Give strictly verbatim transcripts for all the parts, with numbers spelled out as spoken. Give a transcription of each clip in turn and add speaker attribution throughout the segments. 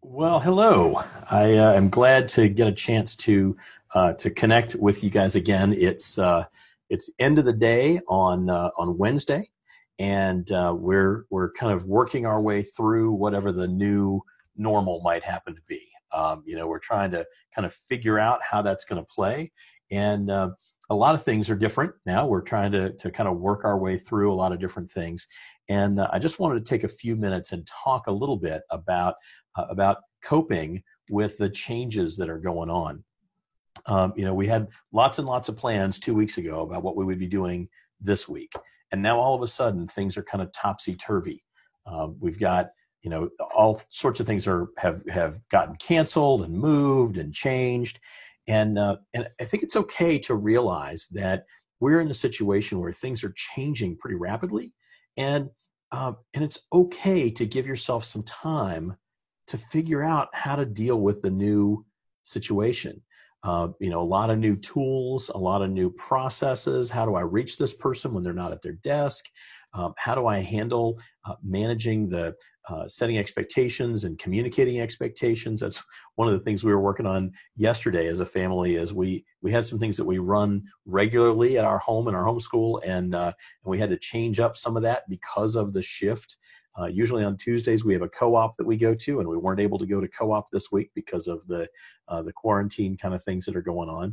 Speaker 1: Well, hello. I uh, am glad to get a chance to uh, to connect with you guys again. It's uh, it's end of the day on uh, on Wednesday, and uh, we're we're kind of working our way through whatever the new normal might happen to be. Um, you know, we're trying to kind of figure out how that's going to play, and uh, a lot of things are different now. We're trying to to kind of work our way through a lot of different things, and uh, I just wanted to take a few minutes and talk a little bit about uh, about coping with the changes that are going on. Um, you know, we had lots and lots of plans two weeks ago about what we would be doing this week, and now all of a sudden things are kind of topsy turvy. Um, we've got you know all sorts of things are have have gotten canceled and moved and changed, and uh, and I think it's okay to realize that we're in a situation where things are changing pretty rapidly, and uh, and it's okay to give yourself some time to figure out how to deal with the new situation. Uh, you know, a lot of new tools, a lot of new processes. How do I reach this person when they're not at their desk? Um, how do I handle uh, managing the uh, setting expectations and communicating expectations? That's one of the things we were working on yesterday as a family. Is we we had some things that we run regularly at our home in our homeschool, and uh, and we had to change up some of that because of the shift. Uh, usually on Tuesdays we have a co-op that we go to, and we weren't able to go to co-op this week because of the uh, the quarantine kind of things that are going on.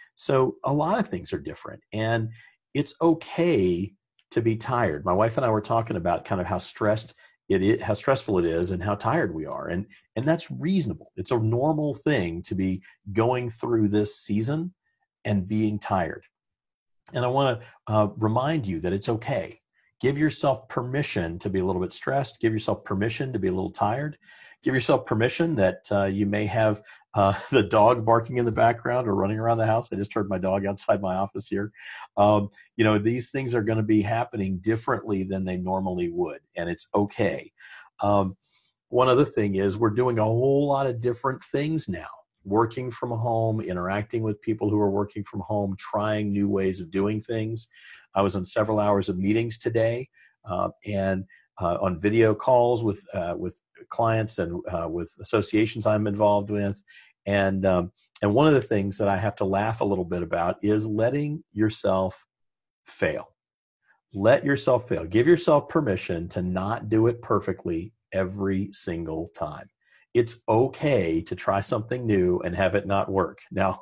Speaker 1: So a lot of things are different, and it's okay to be tired. My wife and I were talking about kind of how stressed it is, how stressful it is, and how tired we are, and and that's reasonable. It's a normal thing to be going through this season and being tired. And I want to uh, remind you that it's okay. Give yourself permission to be a little bit stressed. Give yourself permission to be a little tired. Give yourself permission that uh, you may have uh, the dog barking in the background or running around the house. I just heard my dog outside my office here. Um, you know, these things are going to be happening differently than they normally would, and it's okay. Um, one other thing is we're doing a whole lot of different things now. Working from home, interacting with people who are working from home, trying new ways of doing things. I was on several hours of meetings today, uh, and uh, on video calls with uh, with clients and uh, with associations I'm involved with. And um, and one of the things that I have to laugh a little bit about is letting yourself fail. Let yourself fail. Give yourself permission to not do it perfectly every single time. It's okay to try something new and have it not work. Now,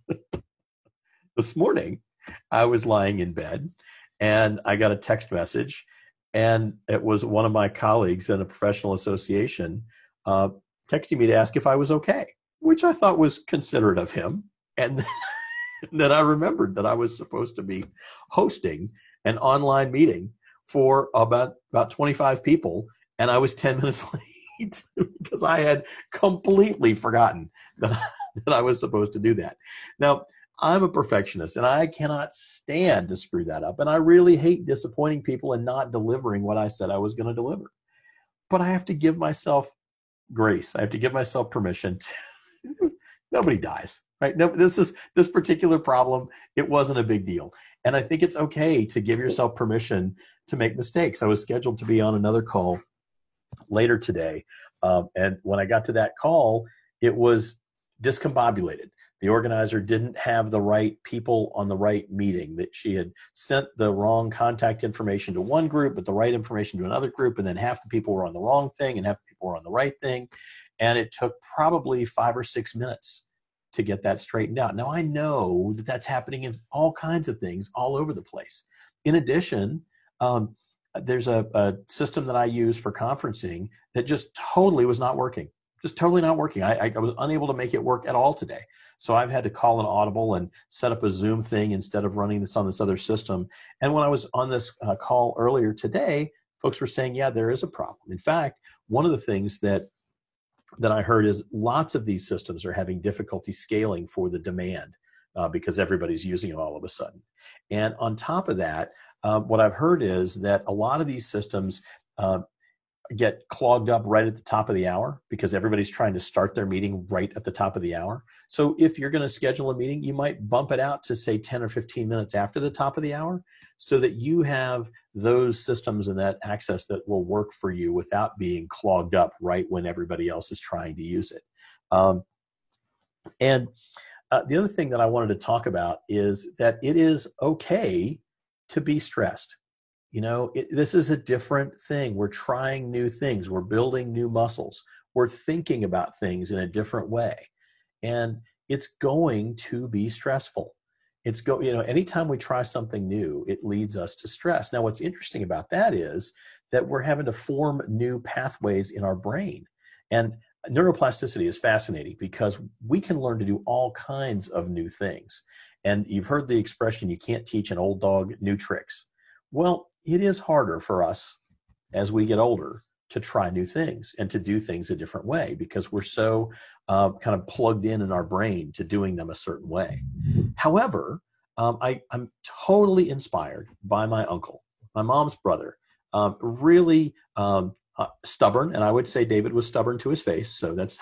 Speaker 1: this morning, I was lying in bed and I got a text message, and it was one of my colleagues in a professional association uh, texting me to ask if I was okay, which I thought was considerate of him. And then, then I remembered that I was supposed to be hosting an online meeting for about, about twenty-five people, and I was ten minutes late. Because I had completely forgotten that I, that I was supposed to do that. Now, I'm a perfectionist, and I cannot stand to screw that up. And I really hate disappointing people and not delivering what I said I was going to deliver. But I have to give myself grace. I have to give myself permission. To, nobody dies, right? No, this is this particular problem. It wasn't a big deal. And I think it's okay to give yourself permission to make mistakes. I was scheduled to be on another call later today. Um, and when I got to that call, it was discombobulated. The organizer didn't have the right people on the right meeting, that she had sent the wrong contact information to one group, but the right information to another group. And then half the people were on the wrong thing and half the people were on the right thing. And it took probably five or six minutes to get that straightened out. Now, I know that that's happening in all kinds of things all over the place. In addition, um, there's a, a system that I use for conferencing that just totally was not working, just totally not working. I, I was unable to make it work at all today. So I've had to call an audible and set up a Zoom thing instead of running this on this other system. And when I was on this uh, call earlier today, folks were saying, yeah, there is a problem. In fact, one of the things that that I heard is lots of these systems are having difficulty scaling for the demand uh, because everybody's using it all of a sudden. And on top of that, Uh, what I've heard is that a lot of these systems, uh, get clogged up right at the top of the hour because everybody's trying to start their meeting right at the top of the hour. So if you're going to schedule a meeting, you might bump it out to say ten or fifteen minutes after the top of the hour so that you have those systems and that access that will work for you without being clogged up right when everybody else is trying to use it. Um, and uh, the other thing that I wanted to talk about is that it is okay to be stressed. You know, it, this is a different thing. We're trying new things. We're building new muscles. We're thinking about things in a different way. And it's going to be stressful. It's go, you know, anytime we try something new, it leads us to stress. Now, what's interesting about that is that we're having to form new pathways in our brain. And neuroplasticity is fascinating because we can learn to do all kinds of new things. And you've heard the expression, you can't teach an old dog new tricks. Well, it is harder for us as we get older to try new things and to do things a different way because we're so uh, kind of plugged in in our brain to doing them a certain way. However, um, I, I'm totally inspired by my uncle, my mom's brother, um, really um, uh, stubborn. And I would say David was stubborn to his face. So that's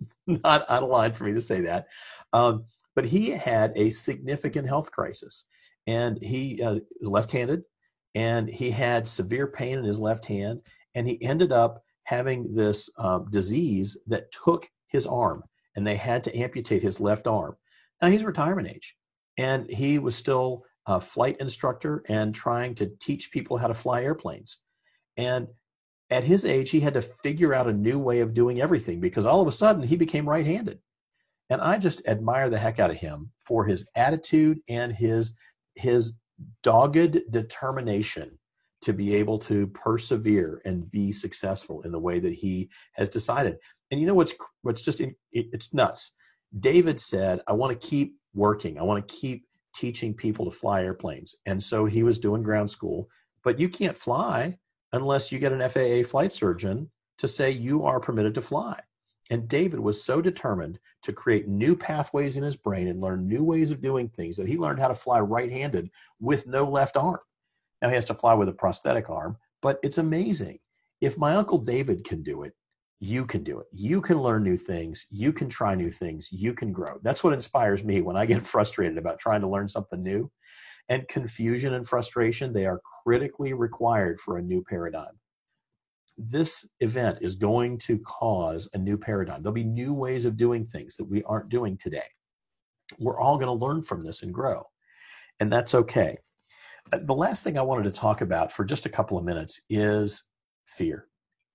Speaker 1: not out of line for me to say that. Um, but he had a significant health crisis and he uh, was left-handed. And he had severe pain in his left hand, and he ended up having this um, disease that took his arm, and they had to amputate his left arm. Now, he's retirement age, and he was still a flight instructor and trying to teach people how to fly airplanes. And at his age, he had to figure out a new way of doing everything because all of a sudden, he became right-handed. And I just admire the heck out of him for his attitude and his his dogged determination to be able to persevere and be successful in the way that he has decided. And you know what's what's just it, it's nuts. David said, I want to keep working. I want to keep teaching people to fly airplanes. And so he was doing ground school, but you can't fly unless you get an F A A flight surgeon to say you are permitted to fly. And David was so determined to create new pathways in his brain and learn new ways of doing things that he learned how to fly right-handed with no left arm. Now he has to fly with a prosthetic arm, but it's amazing. If my Uncle David can do it, you can do it. You can learn new things. You can try new things. You can grow. That's what inspires me when I get frustrated about trying to learn something new. And confusion and frustration, they are critically required for a new paradigm. This event is going to cause a new paradigm. There'll be new ways of doing things that we aren't doing today. We're all going to learn from this and grow, and that's okay. The last thing I wanted to talk about for just a couple of minutes is fear.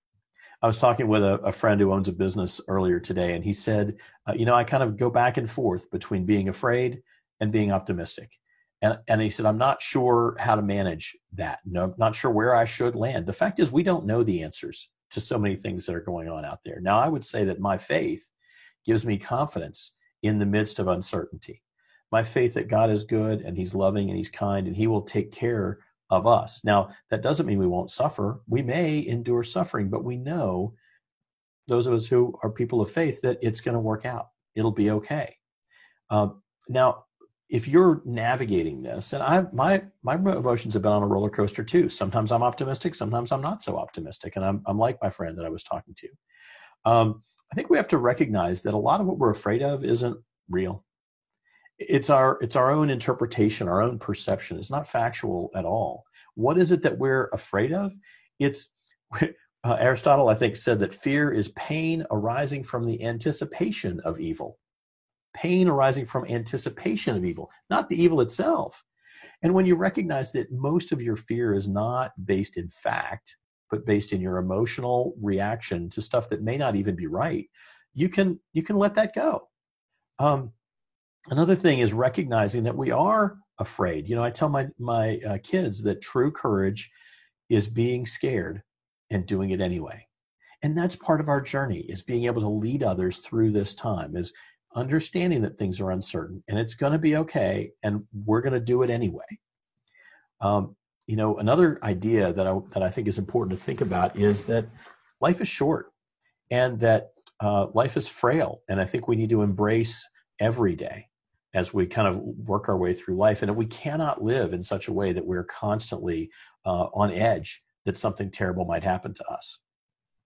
Speaker 1: I was talking with a, a friend who owns a business earlier today, and he said, uh, you know, I kind of go back and forth between being afraid and being optimistic. And, and he said, I'm not sure how to manage that. No, not sure where I should land. The fact is, we don't know the answers to so many things that are going on out there. Now, I would say that my faith gives me confidence in the midst of uncertainty. My faith that God is good and he's loving and he's kind and he will take care of us. Now, that doesn't mean we won't suffer. We may endure suffering, but we know, those of us who are people of faith, that it's going to work out. It'll be okay. Um, now, if you're navigating this, and I, my my emotions have been on a roller coaster too. Sometimes I'm optimistic, sometimes I'm not so optimistic, and I'm I'm like my friend that I was talking to. Um, I think we have to recognize that a lot of what we're afraid of isn't real. It's our it's our own interpretation, our own perception. It's not factual at all. What is it that we're afraid of? It's uh, Aristotle, I think, said that fear is pain arising from the anticipation of evil. Pain arising from anticipation of evil, not the evil itself. And when you recognize that most of your fear is not based in fact, but based in your emotional reaction to stuff that may not even be right, you can you can let that go. Um, another thing is recognizing that we are afraid. You know, I tell my my uh, kids that true courage is being scared and doing it anyway. And that's part of our journey, is being able to lead others through this time, is understanding that things are uncertain and it's going to be okay, and we're going to do it anyway. Um, you know, another idea that I that I think is important to think about is that life is short, and that uh, life is frail, and I think we need to embrace every day as we kind of work our way through life, and that we cannot live in such a way that we're constantly uh, on edge that something terrible might happen to us.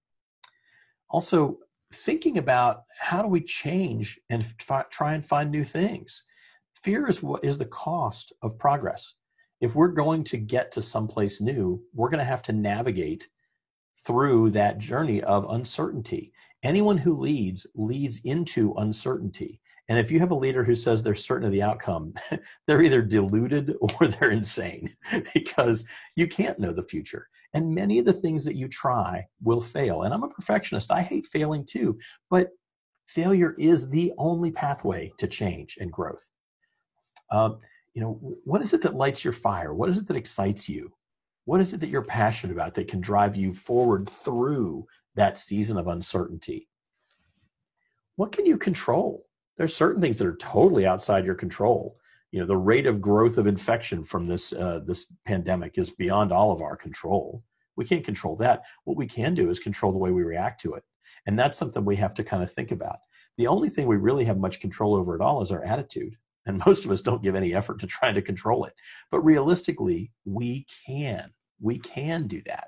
Speaker 1: Also, thinking about how do we change and f- try and find new things. Fear is what is the cost of progress. If we're going to get to someplace new, we're going to have to navigate through that journey of uncertainty. Anyone who leads leads into uncertainty. And if you have a leader who says they're certain of the outcome, they're either deluded or they're insane, because you can't know the future. And many of the things that you try will fail. And I'm a perfectionist. I hate failing too, but failure is the only pathway to change and growth. Um, you know, what is it that lights your fire? What is it that excites you? What is it that you're passionate about that can drive you forward through that season of uncertainty? What can you control? There's certain things that are totally outside your control. You know, the rate of growth of infection from this uh, this pandemic is beyond all of our control. We can't control that. What we can do is control the way we react to it. And that's something we have to kind of think about. The only thing we really have much control over at all is our attitude. And most of us don't give any effort to trying to control it. But realistically, we can. We can do that.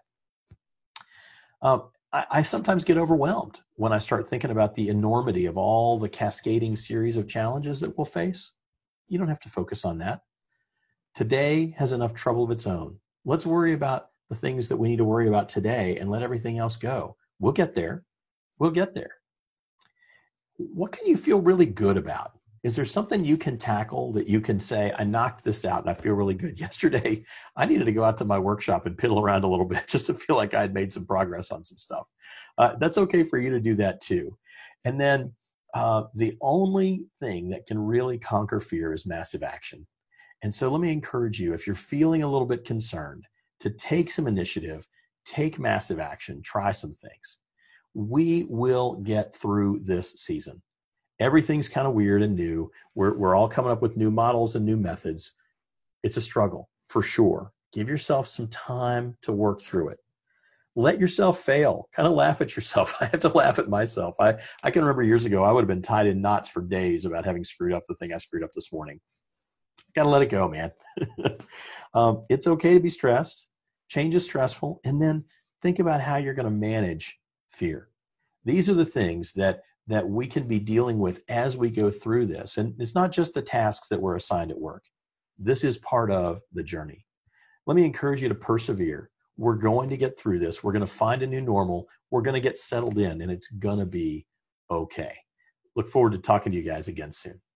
Speaker 1: Um, I, I sometimes get overwhelmed when I start thinking about the enormity of all the cascading series of challenges that we'll face. You don't have to focus on that. Today has enough trouble of its own. Let's worry about the things that we need to worry about today and let everything else go. We'll get there. We'll get there. What can you feel really good about? Is there something you can tackle that you can say, I knocked this out and I feel really good? Yesterday, I needed to go out to my workshop and piddle around a little bit just to feel like I had made some progress on some stuff. Uh, that's okay for you to do that too. And then uh, the only thing that can really conquer fear is massive action. And so let me encourage you, if you're feeling a little bit concerned, to take some initiative, take massive action, try some things. We will get through this season. Everything's kind of weird and new. We're, we're all coming up with new models and new methods. It's a struggle, for sure. Give yourself some time to work through it. Let yourself fail. Kind of laugh at yourself. I have to laugh at myself. I, I can remember years ago, I would have been tied in knots for days about having screwed up the thing I screwed up this morning. Got to let it go, man. um, it's okay to be stressed. Change is stressful. And then think about how you're going to manage fear. These are the things that that we can be dealing with as we go through this. And it's not just the tasks that we're assigned at work. This is part of the journey. Let me encourage you to persevere. We're going to get through this. We're going to find a new normal. We're going to get settled in, and it's going to be okay. Look forward to talking to you guys again soon.